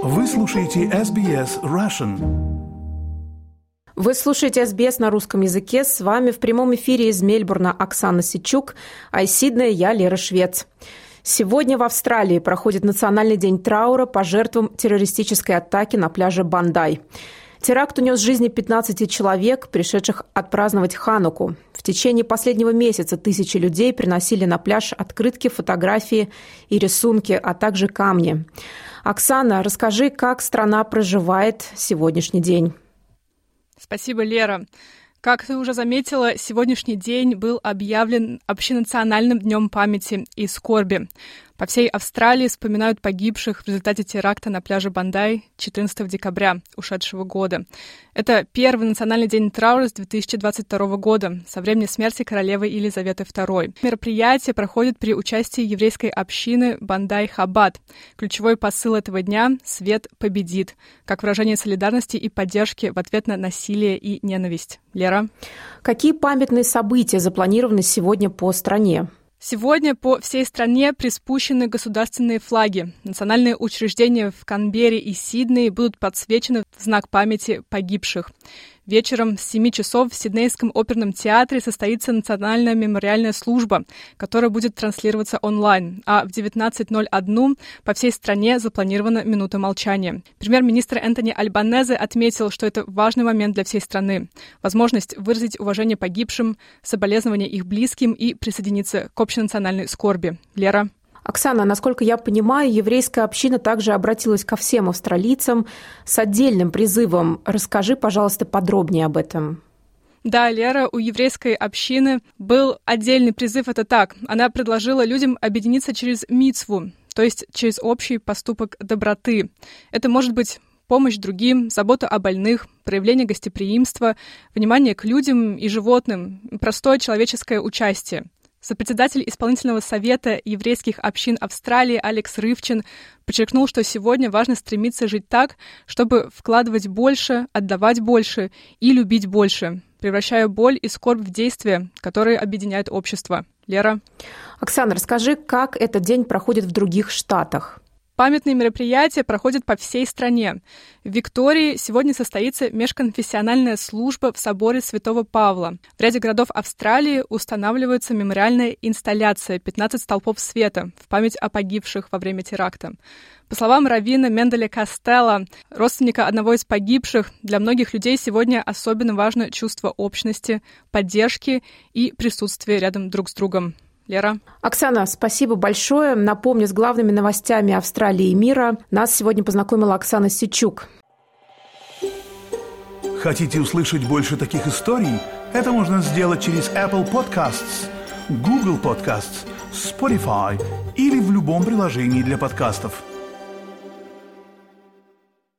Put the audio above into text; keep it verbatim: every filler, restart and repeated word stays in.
Вы слушаете эс би эс Russian. Вы слушаете эс би эс на русском языке. С вами в прямом эфире из Мельбурна Оксана Сичук, а из Сиднея я, Лера Швец. Сегодня в Австралии проходит Национальный день траура по жертвам террористической атаки на пляже Бандай. Теракт унес жизни пятнадцати человек, пришедших отпраздновать Хануку. В течение последнего месяца тысячи людей приносили на пляж открытки, фотографии и рисунки, а также камни. Оксана, расскажи, как страна проживает сегодняшний день. Спасибо, Лера. Как ты уже заметила, сегодняшний день был объявлен общенациональным днем памяти и скорби. По всей Австралии вспоминают погибших в результате теракта на пляже Бандай четырнадцатого декабря ушедшего года. Это первый национальный день траура с две тысячи двадцать второго года, со времени смерти королевы Елизаветы второй. Мероприятие проходит при участии еврейской общины Бандай-Хабад. Ключевой посыл этого дня — «Свет победит», как выражение солидарности и поддержки в ответ на насилие и ненависть. Лера? Какие памятные события запланированы сегодня по стране? Сегодня по всей стране приспущены государственные флаги. Национальные учреждения в Канберре и Сиднее будут подсвечены в знак памяти погибших. Вечером с семи часов в Сиднейском оперном театре состоится национальная мемориальная служба, которая будет транслироваться онлайн, а в девятнадцать ноль один по всей стране запланирована минута молчания. Премьер-министр Энтони Альбанезе отметил, что это важный момент для всей страны. Возможность выразить уважение погибшим, соболезнования их близким и присоединиться к общенациональной скорби. Лера? Оксана, насколько я понимаю, еврейская община также обратилась ко всем австралийцам с отдельным призывом. Расскажи, пожалуйста, подробнее об этом. Да, Лера, у еврейской общины был отдельный призыв, это так. Она предложила людям объединиться через мицву, то есть через общий поступок доброты. Это может быть помощь другим, забота о больных, проявление гостеприимства, внимание к людям и животным, простое человеческое участие. Сопредседатель исполнительного совета еврейских общин Австралии Алекс Рывчин подчеркнул, что сегодня важно стремиться жить так, чтобы вкладывать больше, отдавать больше и любить больше, превращая боль и скорбь в действия, которые объединяют общество. Лера? Оксана, расскажи, как этот день проходит в других штатах? Памятные мероприятия проходят по всей стране. В Виктории сегодня состоится межконфессиональная служба в соборе Святого Павла. В ряде городов Австралии устанавливается мемориальная инсталляция «пятнадцать столпов света» в память о погибших во время теракта. По словам раввина Менделя Костелла, родственника одного из погибших, для многих людей сегодня особенно важно чувство общности, поддержки и присутствия рядом друг с другом. Лера? Оксана, спасибо большое. Напомню, с главными новостями Австралии и мира нас сегодня познакомила Оксана Сичук. Хотите услышать больше таких историй? Это можно сделать через Apple Podcasts, Google Podcasts, Spotify или в любом приложении для подкастов.